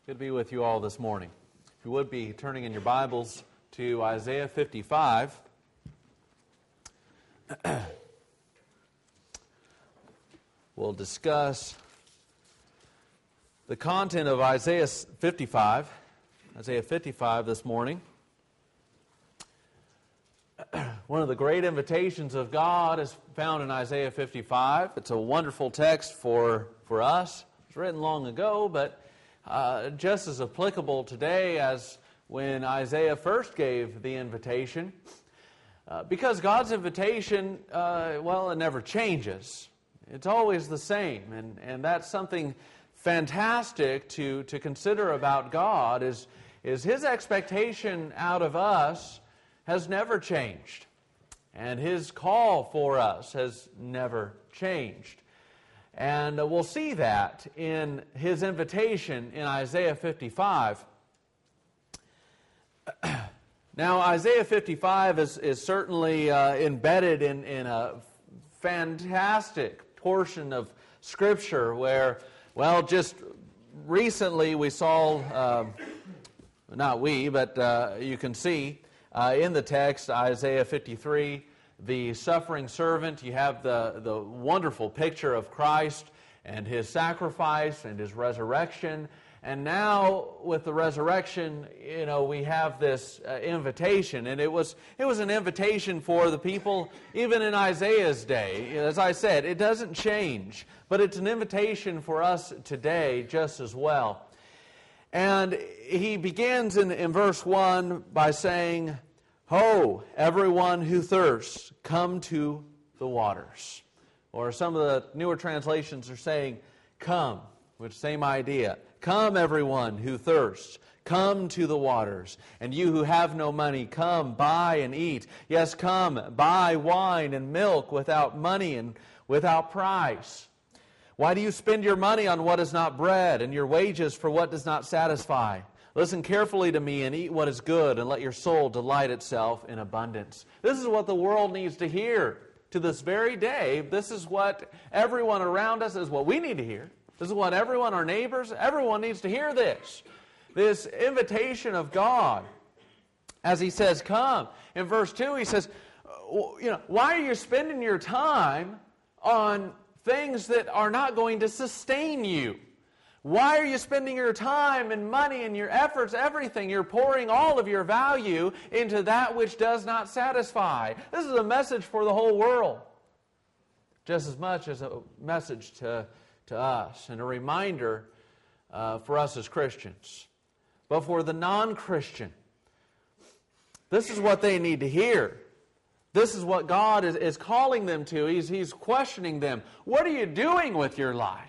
Good to be with you all this morning. If you would be turning in your Bibles to Isaiah 55. We'll discuss the content of Isaiah 55 this morning. One of the great invitations of God is found in Isaiah 55. It's a wonderful text for us. It was written long ago, but just as applicable today as when Isaiah first gave the invitation. Because God's invitation, it never changes. It's always the same. And that's something fantastic to consider about God is His expectation out of us has never changed. And His call for us has never changed. And we'll see that in His invitation in Isaiah 55. Now, Isaiah 55 is certainly embedded in a fantastic portion of Scripture where, just recently we saw, you can see in the text, Isaiah 53, the suffering servant. You have the wonderful picture of Christ and His sacrifice and His resurrection. And now with the resurrection, we have this invitation. And it was an invitation for the people even in Isaiah's day. As I said, it doesn't change. But it's an invitation for us today just as well. And he begins in verse 1 by saying, "Ho, everyone who thirsts, come to the waters." Or some of the newer translations are saying, "Come," which same idea. "Come, everyone who thirsts, come to the waters. And you who have no money, come, buy and eat. Yes, come, buy wine and milk without money and without price. Why do you spend your money on what is not bread, and your wages for what does not satisfy? Listen carefully to me and eat what is good, and let your soul delight itself in abundance." This is what the world needs to hear to this very day. This is what everyone around us is what we need to hear. This is what everyone, our neighbors, everyone needs to hear this. This invitation of God. As he says, come. In verse 2, he says, why are you spending your time on things that are not going to sustain you? Why are you spending your time and money and your efforts, everything? You're pouring all of your value into that which does not satisfy. This is a message for the whole world, just as much as a message to us, and a reminder for us as Christians. But for the non-Christian, this is what they need to hear. This is what God is calling them to. He's questioning them. What are you doing with your life?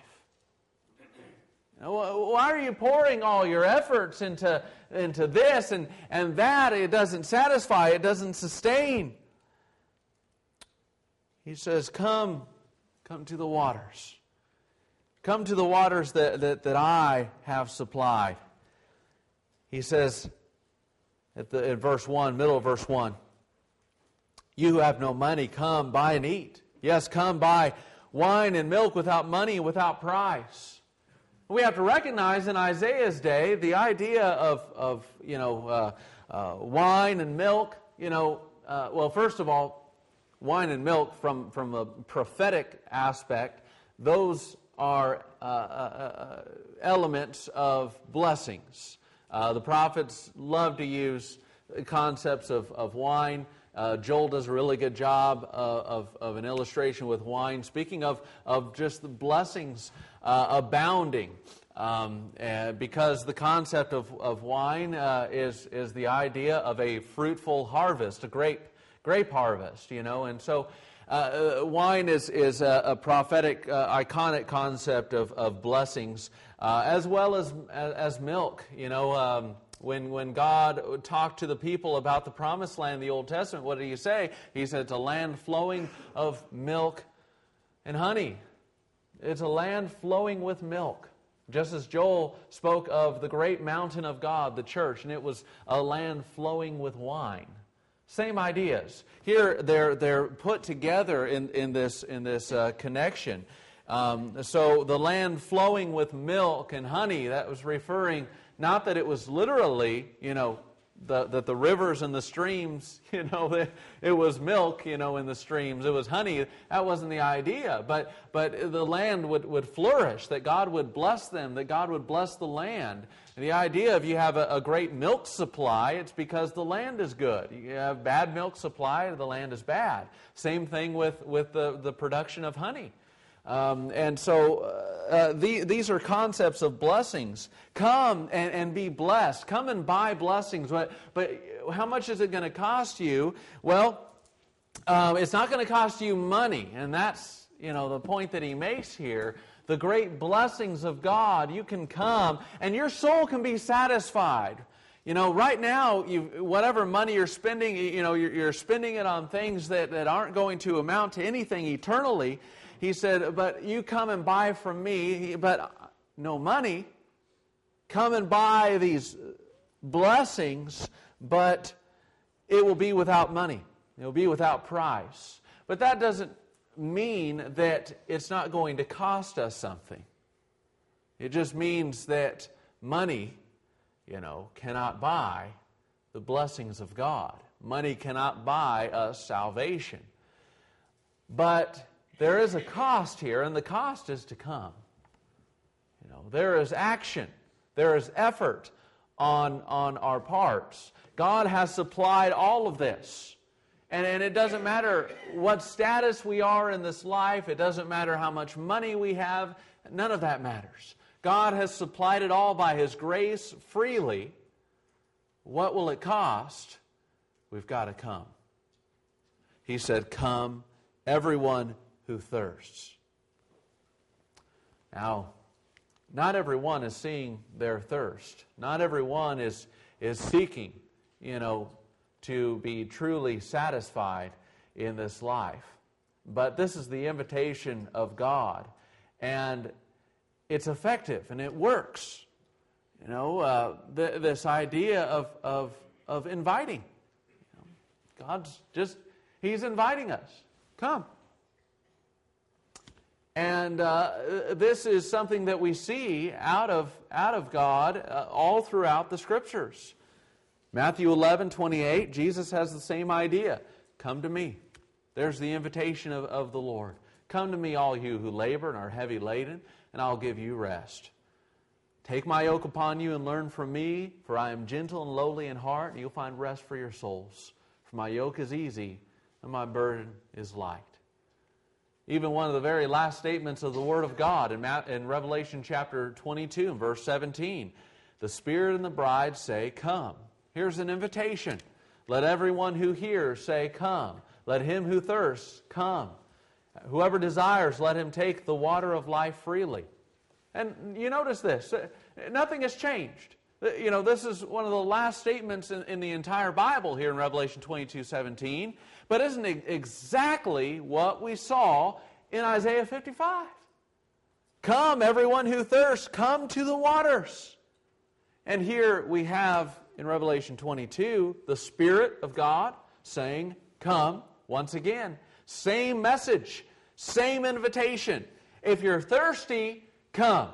Why are you pouring all your efforts into this and that? It doesn't satisfy. It doesn't sustain. He says, come to the waters. Come to the waters that I have supplied. He says in verse 1, middle of verse 1, you who have no money, come, buy and eat. Yes, come, buy wine and milk without money and without price. We have to recognize in Isaiah's day the idea of wine and milk. First of all, wine and milk from a prophetic aspect, those are elements of blessings. The prophets love to use concepts of wine. Joel does a really good job of an illustration with wine, speaking of just the blessings abounding, because the concept of wine is the idea of a fruitful harvest, a grape harvest, and so wine is a prophetic, iconic concept of blessings, as well as milk, When God talked to the people about the promised land in the Old Testament, what did He say? He said it's a land flowing of milk and honey. It's a land flowing with milk. Just as Joel spoke of the great mountain of God, the church, and it was a land flowing with wine. Same ideas. Here they're put together in this connection. So the land flowing with milk and honey, that was referring not that it was literally, that the rivers and the streams, that it was milk, in the streams. It was honey. That wasn't the idea. But the land would flourish, that God would bless them, that God would bless the land. And the idea of you have a great milk supply, it's because the land is good. You have bad milk supply, the land is bad. Same thing with the production of honey. And so these are concepts of blessings. Come and be blessed. Come and buy blessings. But how much is it going to cost you? Well, it's not going to cost you money. And that's, the point that he makes here. The great blessings of God, you can come and your soul can be satisfied. Right now, whatever money you're spending, you're spending it on things that aren't going to amount to anything eternally. He said, but you come and buy from me, but no money. Come and buy these blessings, but it will be without money. It will be without price. But that doesn't mean that it's not going to cost us something. It just means that money, cannot buy the blessings of God. Money cannot buy us salvation. But there is a cost here, and the cost is to come. There is action. There is effort on our parts. God has supplied all of this. And it doesn't matter what status we are in this life. It doesn't matter how much money we have. None of that matters. God has supplied it all by His grace freely. What will it cost? We've got to come. He said, come, everyone who thirsts. Now, not everyone is seeing their thirst. Not everyone is seeking, to be truly satisfied in this life. But this is the invitation of God, and it's effective, and it works. This idea of inviting. God's He's inviting us. Come. And this is something that we see out of God all throughout the Scriptures. Matthew 11:28, Jesus has the same idea. Come to me. There's the invitation of the Lord. Come to me, all you who labor and are heavy laden, and I'll give you rest. Take my yoke upon you and learn from me, for I am gentle and lowly in heart, and you'll find rest for your souls. For my yoke is easy, and my burden is light. Even one of the very last statements of the Word of God in Revelation chapter 22 and verse 17. The Spirit and the bride say, come. Here's an invitation. Let everyone who hears say, come. Let him who thirsts, come. Whoever desires, let him take the water of life freely. And you notice this. Nothing has changed. This is one of the last statements in the entire Bible here in Revelation 22:17. But isn't it exactly what we saw in Isaiah 55? Come, everyone who thirsts, come to the waters. And here we have in Revelation 22 the Spirit of God saying, come once again. Same message, same invitation. If you're thirsty, come.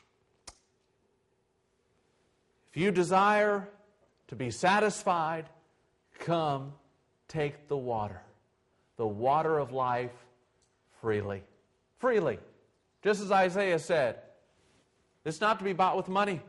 If you desire to be satisfied, come, take the water of life freely. Freely. Just as Isaiah said, it's not to be bought with money.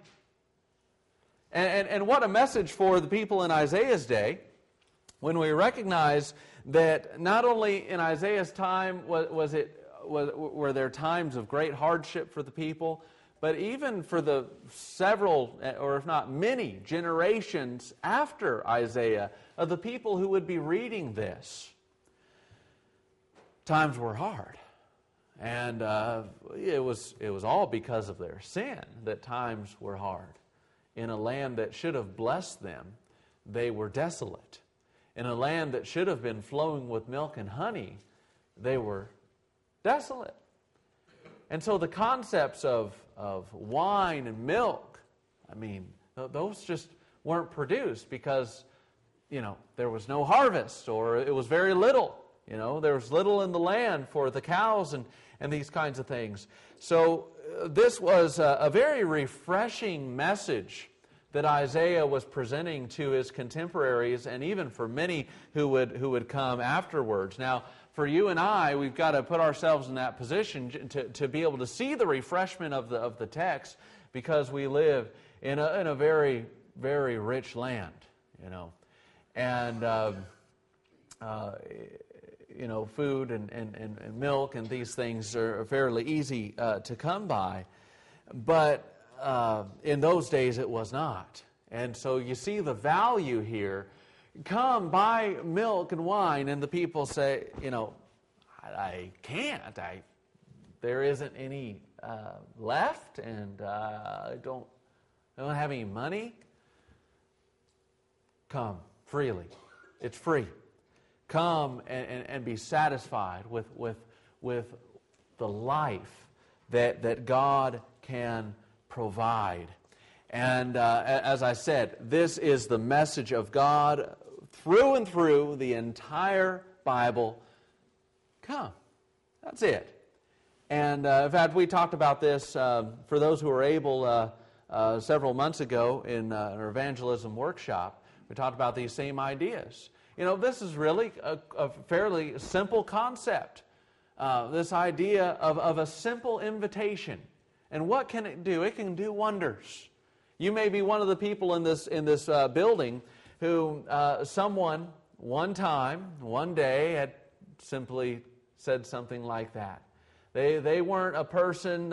And what a message for the people in Isaiah's day, when we recognize that not only in Isaiah's time were there times of great hardship for the people, but even for the several, or if not many, generations after Isaiah, of the people who would be reading this. Times were hard. And it was all because of their sin that times were hard. In a land that should have blessed them, they were desolate. In a land that should have been flowing with milk and honey, they were desolate. And so the concepts of wine and milk, those just weren't produced because, there was no harvest or it was very little. There was little in the land for the cows and these kinds of things. So this was a very refreshing message that Isaiah was presenting to his contemporaries, and even for many who would come afterwards. Now, for you and I, we've got to put ourselves in that position to be able to see the refreshment of the text, because we live in a very, very rich land, and food and milk and these things are fairly easy to come by, but in those days it was not. And so you see the value here. Come, buy milk and wine, and the people say, I can't. There isn't any left, and I don't have any money. Come freely. It's free. Come and be satisfied with the life that God can provide. And as I said, this is the message of God through and through the entire Bible. Come. That's it. And in fact, we talked about this for those who were able several months ago in our evangelism workshop. We talked about these same ideas. This is really a fairly simple concept. This idea of a simple invitation. And what can it do? It can do wonders. You may be one of the people in this building who someone one time, one day, had simply said something like that. They weren't a person,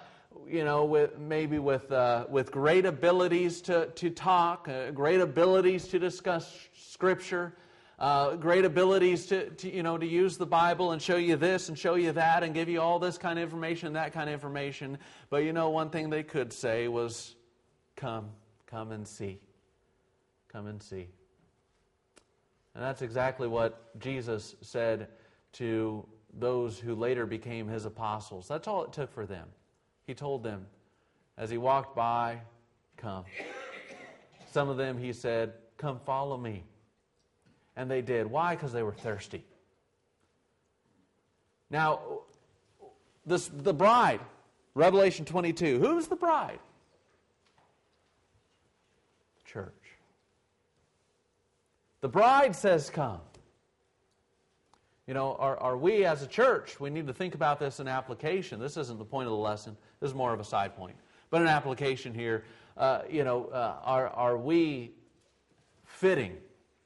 with great abilities to talk, great abilities to discuss Scripture, great abilities to use the Bible and show you this and show you that and give you all this kind of information, that kind of information. But one thing they could say was, come and see. Come and see. And that's exactly what Jesus said to those who later became His apostles. That's all it took for them. He told them, as He walked by, come. Some of them He said, come follow me. And they did. Why? Because they were thirsty. Now, the bride, Revelation 22. Who's the bride? Church. The bride says, come. Are we as a church, we need to think about this in application. This isn't the point of the lesson. This is more of a side point. But an application here, are we fitting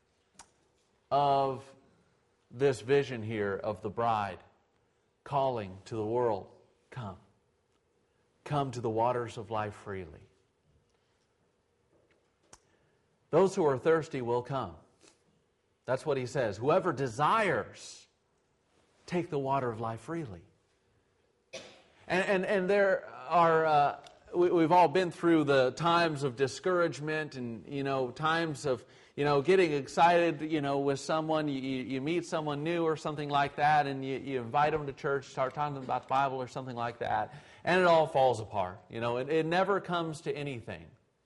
of this vision here of the bride calling to the world, come. Come to the waters of life freely. Those who are thirsty will come. That's what He says. Whoever desires, take the water of life freely. And there are, we've all been through the times of discouragement and, times of, getting excited, with someone. You meet someone new or something like that, and you invite them to church, start talking about the Bible or something like that, and it all falls apart. It never comes to anything.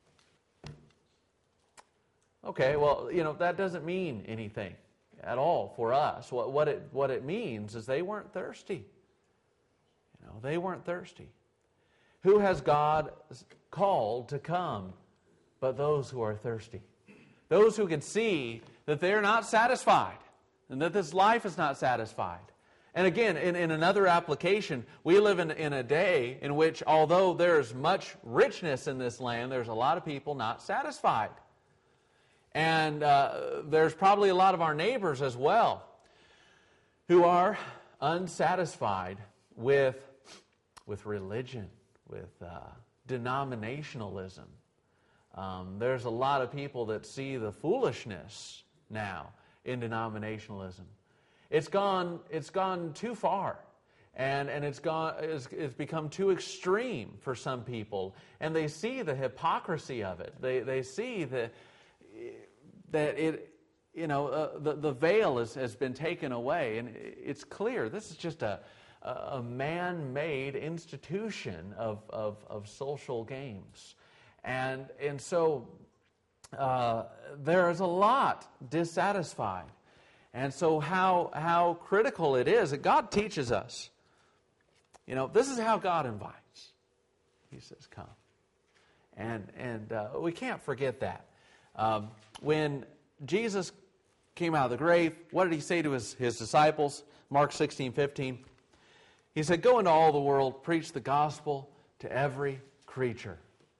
Okay, well, that doesn't mean anything at all for us. What it means is they weren't thirsty. They weren't thirsty. Who has God called to come but those who are thirsty? Those who can see that they're not satisfied and that this life is not satisfied. And again, in another application, we live in a day in which, although there's much richness in this land, there's a lot of people not satisfied. And there's probably a lot of our neighbors as well who are unsatisfied with religion, with denominationalism. There's a lot of people that see the foolishness now in denominationalism. It's gone too far, and it's become too extreme for some people, and they see the hypocrisy of it. They see that it, the veil has been taken away, and it's clear this is just a man-made institution of social games. And so there is a lot dissatisfied. And so how critical it is that God teaches us. This is how God invites. He says, come. And we can't forget that. When Jesus came out of the grave, what did he say to his disciples? Mark 16:15. He said, go into all the world, preach the gospel to every creature.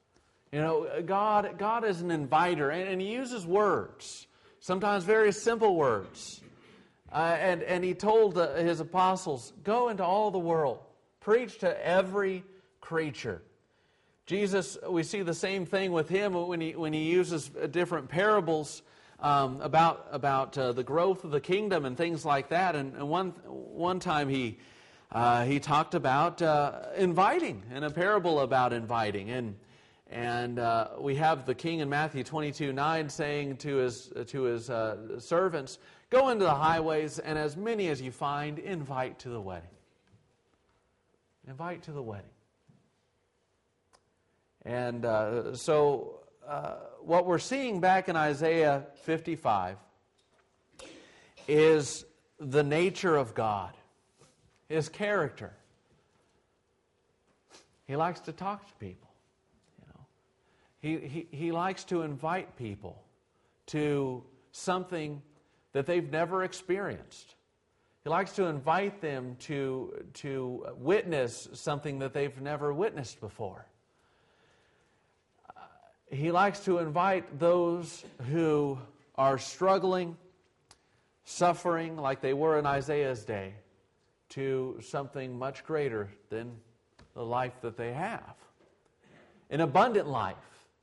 God is an inviter, and he uses words, sometimes very simple words. And he told his apostles, go into all the world, preach to every creature. Jesus, we see the same thing with him when he uses different parables about the growth of the kingdom and things like that. And one time he talked about inviting, in a parable about inviting. And we have the king in Matthew 22:9 saying to his servants, go into the highways, and as many as you find, invite to the wedding. Invite to the wedding. And so what we're seeing back in Isaiah 55 is the nature of God, His character. He likes to talk to people. He likes to invite people to something that they've never experienced. He likes to invite them to witness something that they've never witnessed before. He likes to invite those who are struggling, suffering like they were in Isaiah's day, to something much greater than the life that they have. An abundant life.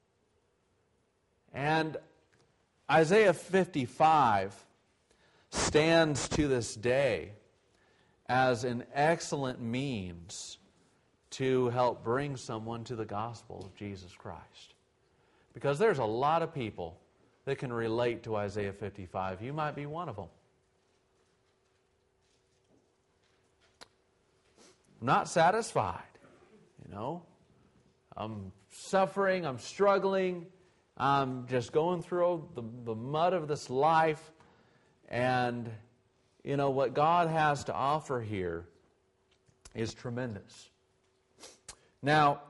And Isaiah 55 stands to this day as an excellent means to help bring someone to the gospel of Jesus Christ. Because there's a lot of people that can relate to Isaiah 55. You might be one of them. I'm not satisfied. I'm suffering, I'm struggling, I'm just going through the mud of this life. And, what God has to offer here is tremendous. Now,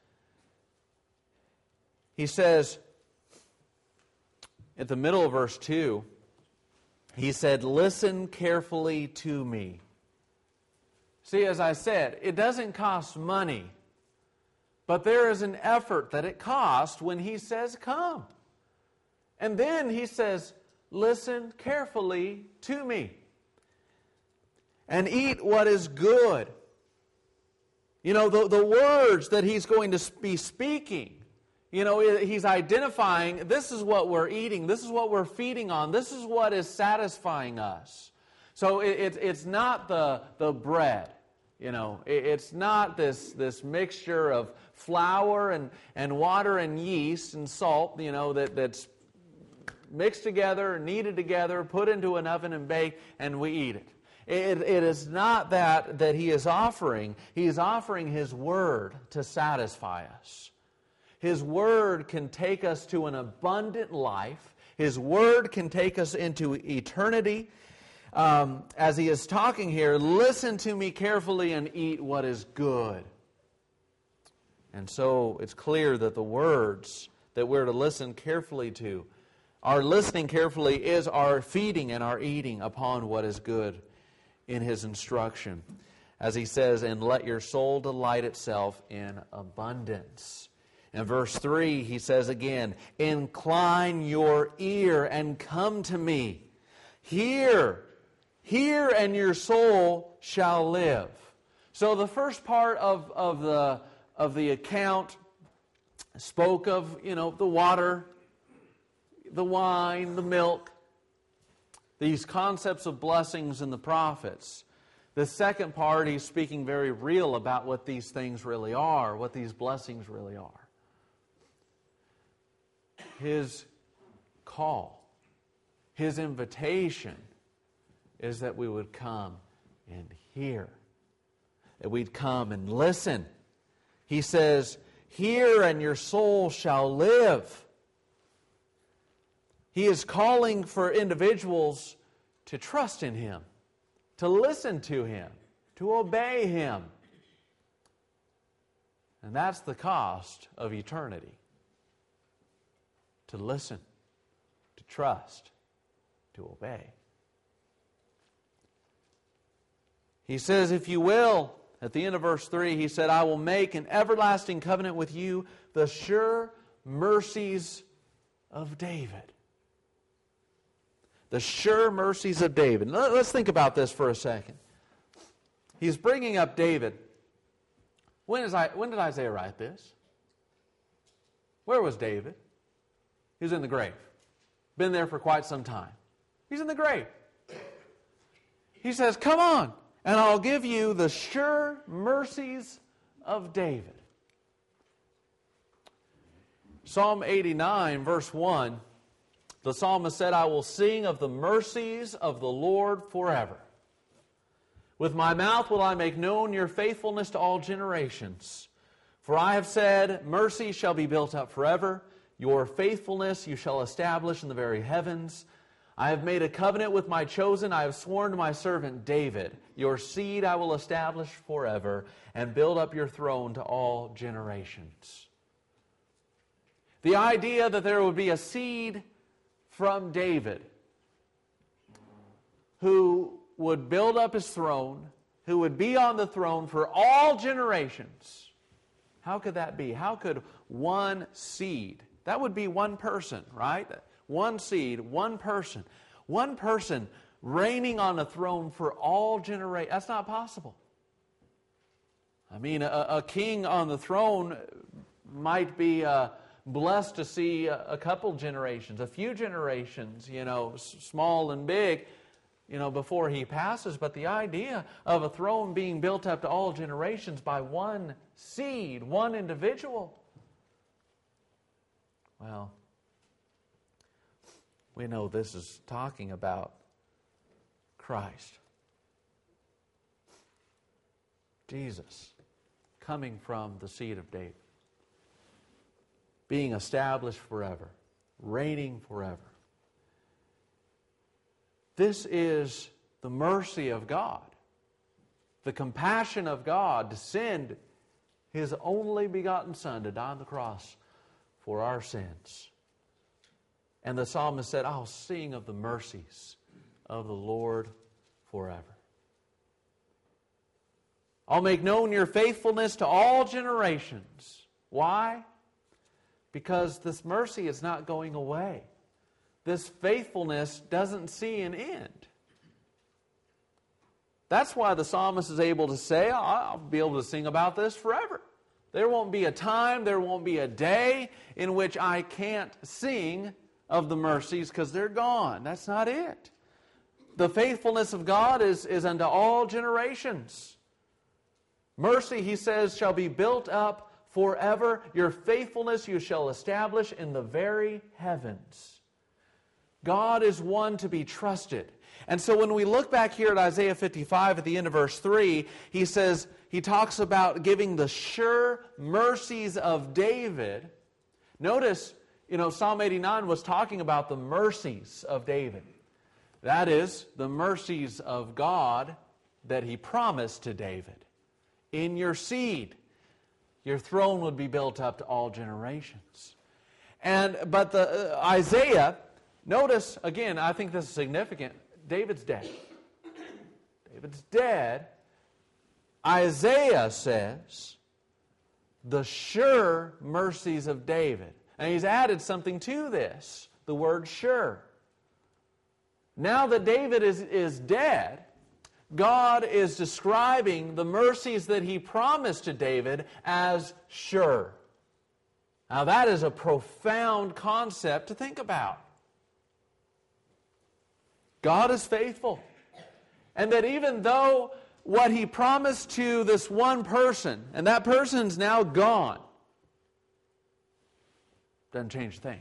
he says, at the middle of verse 2, he said, listen carefully to me. See, as I said, it doesn't cost money, but there is an effort that it costs when he says, come. And then he says, listen carefully to me and eat what is good. The words that he's going to be speaking, he's identifying, this is what we're eating, this is what we're feeding on, this is what is satisfying us. So it's not the bread. It's not this mixture of flour and water and yeast and salt, that's mixed together, kneaded together, put into an oven and baked, and we eat it. It is not that he is offering. He is offering His Word to satisfy us. His Word can take us to an abundant life. His Word can take us into eternity. As he is talking here, listen to me carefully and eat what is good. And so it's clear that the words that we're to listen carefully to, our listening carefully is our feeding and our eating upon what is good in His instruction. As he says, and let your soul delight itself in abundance. In verse 3, he says again, incline your ear and come to me. Hear, and your soul shall live. So the first part of the account spoke of, the water, the wine, the milk, these concepts of blessings in the prophets. The second part, he's speaking very real about what these things really are, what these blessings really are. His call, His invitation is that we would come and hear, that we'd come and listen. He says, hear and your soul shall live. He is calling for individuals to trust in Him, to listen to Him, to obey Him. And that's the cost of eternity. To listen, to trust, to obey. He says, if you will, at the end of verse 3, He said, I will make an everlasting covenant with you, the sure mercies of David. The sure mercies of David. Let's think about this for a second. He's bringing up David. When did Isaiah write this? Where was David? He was in the grave. Been there for quite some time. He's in the grave. He says, come on, and I'll give you the sure mercies of David. Psalm 89, verse 1, the psalmist said, I will sing of the mercies of the Lord forever. With my mouth will I make known your faithfulness to all generations. For I have said, mercy shall be built up forever. Your faithfulness you shall establish in the very heavens. I have made a covenant with my chosen. I have sworn to my servant David. Your seed I will establish forever and build up your throne to all generations. The idea that there would be a seed from David who would build up his throne, who would be on the throne for all generations. How could that be? How could one seed, that would be one person, right? One seed, one person reigning on a throne for all generations. That's not possible. I mean, a king on the throne might be blessed to see a couple generations, a few generations, small and big, before he passes. But the idea of a throne being built up to all generations by one seed, one individual, well, we know this is talking about Christ. Jesus, coming from the seed of David, being established forever, reigning forever. This is the mercy of God, the compassion of God to send His only begotten Son to die on the cross for our sins. And the psalmist said, I'll sing of the mercies of the Lord forever. I'll make known your faithfulness to all generations. Why? Because this mercy is not going away. This faithfulness doesn't see an end. That's why the psalmist is able to say, I'll be able to sing about this forever. There won't be a time, there won't be a day in which I can't sing of the mercies because they're gone. That's not it. The faithfulness of God is unto all generations. Mercy, he says, shall be built up forever. Your faithfulness you shall establish in the very heavens. God is one to be trusted. And so when we look back here at Isaiah 55 at the end of verse 3, he talks about giving the sure mercies of David. Notice, Psalm 89 was talking about the mercies of David. That is, the mercies of God that He promised to David. In your seed, your throne would be built up to all generations. But Isaiah, notice, again, I think this is significant, David's dead. David's dead. Isaiah says, the sure mercies of David. And he's added something to this, the word sure. Now that David is dead, God is describing the mercies that He promised to David as sure. Now that is a profound concept to think about. God is faithful. And that even though what He promised to this one person, and that person's now gone, doesn't change a thing.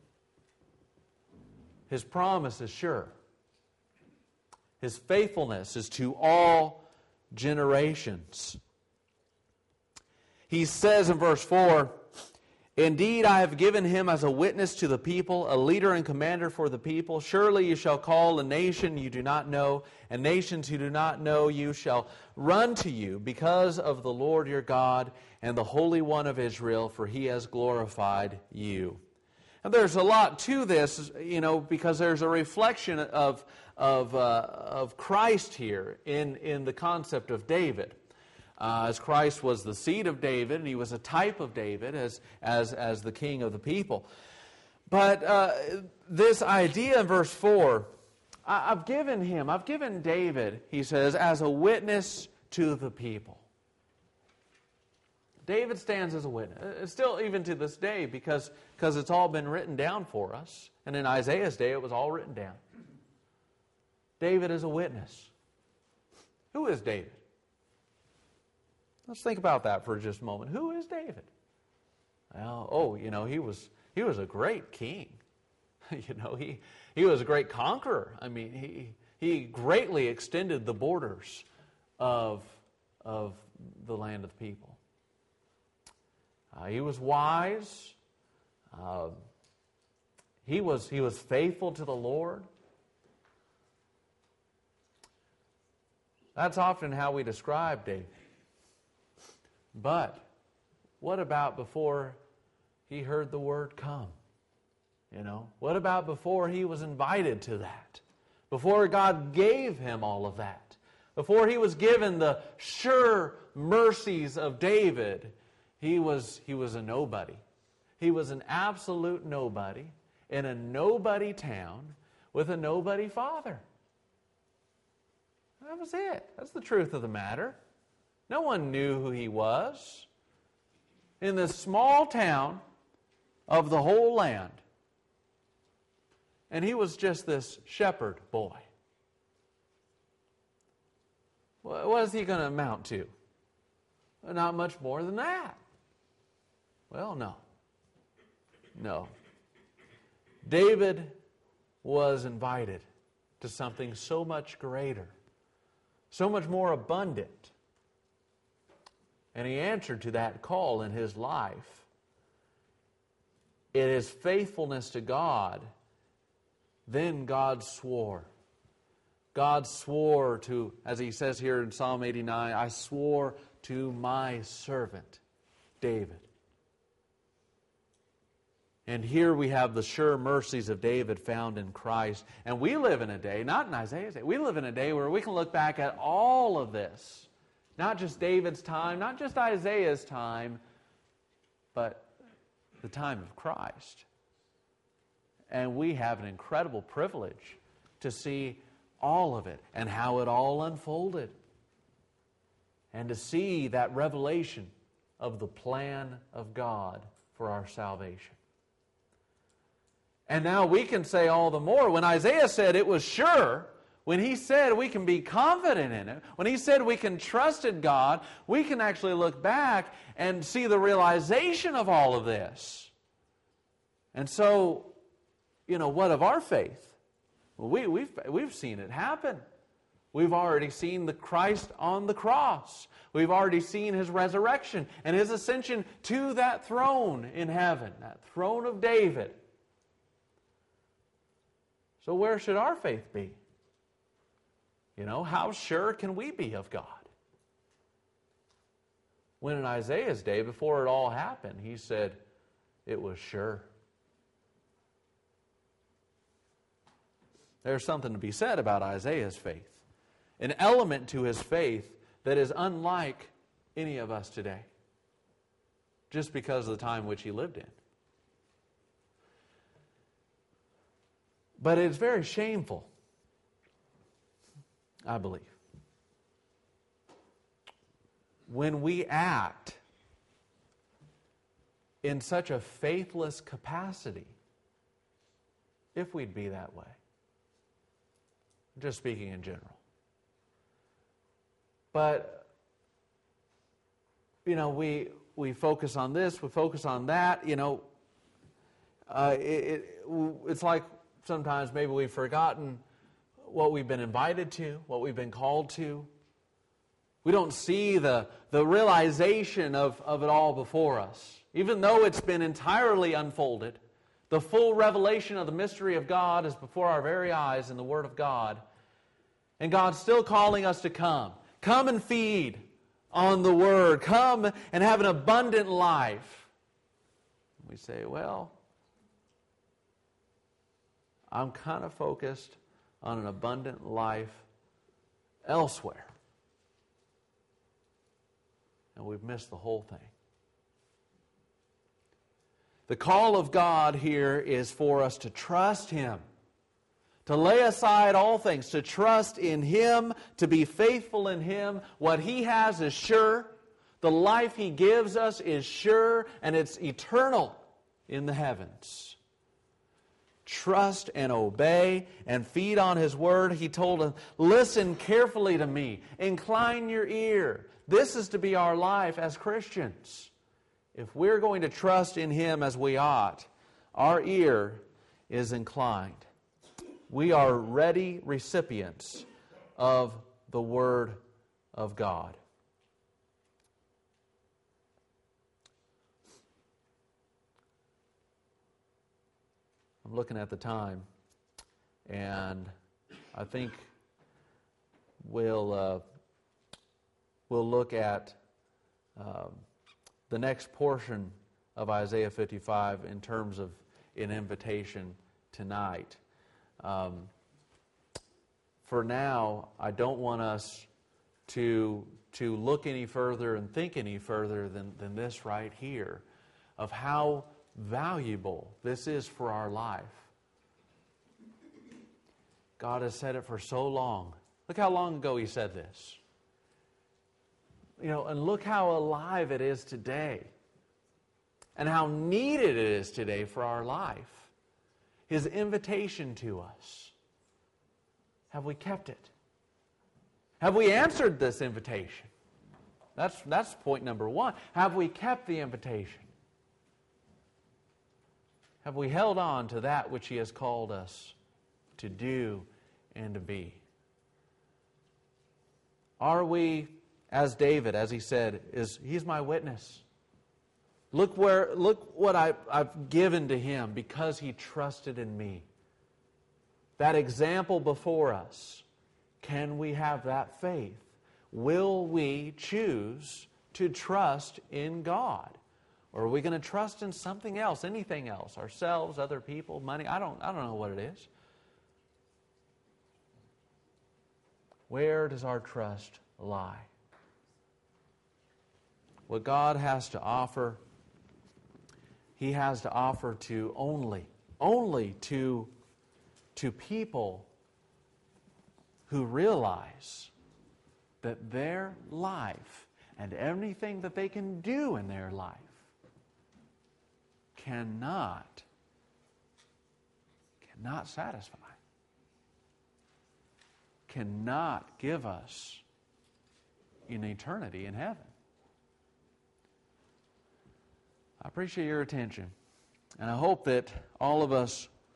His promise is sure. His faithfulness is to all generations. He says in verse 4, Indeed, I have given him as a witness to the people, a leader and commander for the people. Surely you shall call a nation you do not know, and nations who do not know you shall run to you because of the Lord your God and the Holy One of Israel, for he has glorified you. And there's a lot to this, because there's a reflection of Christ here in the concept of David. As Christ was the seed of David, and he was a type of David as the king of the people. But this idea in verse 4, I've given David, he says, as a witness to the people. David stands as a witness. Still, even to this day, because it's all been written down for us. And in Isaiah's day, it was all written down. David is a witness. Who is David? Let's think about that for just a moment. Who is David? Well, he was a great king. He was a great conqueror. I mean, he greatly extended the borders of the land of the people. He was wise. He was faithful to the Lord. That's often how we describe David. But what about before he heard the word come? What about before he was invited to that? Before God gave him all of that? Before he was given the sure mercies of David, he was a nobody. He was an absolute nobody in a nobody town with a nobody father. That was it. That's the truth of the matter. No one knew who he was. In this small town of the whole land. And he was just this shepherd boy. What is he going to amount to? Not much more than that. Well, no. No. David was invited to something so much greater, so much more abundant. And he answered to that call in his life. In his faithfulness to God, then God swore. God swore to, as he says here in Psalm 89, I swore to my servant, David. And here we have the sure mercies of David found in Christ. And we live in a day, not in Isaiah's day, we live in a day where we can look back at all of this. Not just David's time, not just Isaiah's time, but the time of Christ. And we have an incredible privilege to see all of it and how it all unfolded. And to see that revelation of the plan of God for our salvation. And now we can say all the more, when Isaiah said it was sure, when he said we can be confident in it, when he said we can trust in God, we can actually look back and see the realization of all of this. And so, what of our faith? Well, we've seen it happen. We've already seen the Christ on the cross. We've already seen his resurrection and his ascension to that throne in heaven, that throne of David. So where should our faith be? How sure can we be of God? When in Isaiah's day, before it all happened, he said it was sure. There's something to be said about Isaiah's faith. An element to his faith that is unlike any of us today. Just because of the time which he lived in. But it's very shameful, I believe, when we act in such a faithless capacity, if we'd be that way. Just speaking in general. But, we focus on this, we focus on that, it's like sometimes maybe we've forgotten what we've been invited to, what we've been called to. We don't see the realization of it all before us. Even though it's been entirely unfolded, the full revelation of the mystery of God is before our very eyes in the Word of God. And God's still calling us to come. Come and feed on the Word. Come and have an abundant life. We say, well, I'm kind of focused on an abundant life elsewhere. And we've missed the whole thing. The call of God here is for us to trust Him, to lay aside all things, to trust in Him, to be faithful in Him. What He has is sure. The life He gives us is sure, and it's eternal in the heavens. Trust and obey and feed on His Word. He told us, listen carefully to me. Incline your ear. This is to be our life as Christians. If we're going to trust in Him as we ought, our ear is inclined. We are ready recipients of the Word of God. I'm looking at the time, and I think we'll look at the next portion of Isaiah 55 in terms of an invitation tonight. For now, I don't want us to look any further and think any further than this right here, of how valuable this is for our life. God has said it for so long. Look how long ago He said this. And look how alive it is today. And how needed it is today for our life. His invitation to us. Have we kept it? Have we answered this invitation? That's point number one. Have we kept the invitation? Have we held on to that which He has called us to do and to be? Are we, as David, as he said, he's my witness. Look what I've given to him because he trusted in me. That example before us. Can we have that faith? Will we choose to trust in God? Or are we going to trust in something else, anything else, ourselves, other people, money? I don't know what it is. Where does our trust lie? What God has to offer, He has to offer to only to people who realize that their life and everything that they can do in their life cannot satisfy, cannot give us an eternity in heaven. I appreciate your attention, and I hope that all of us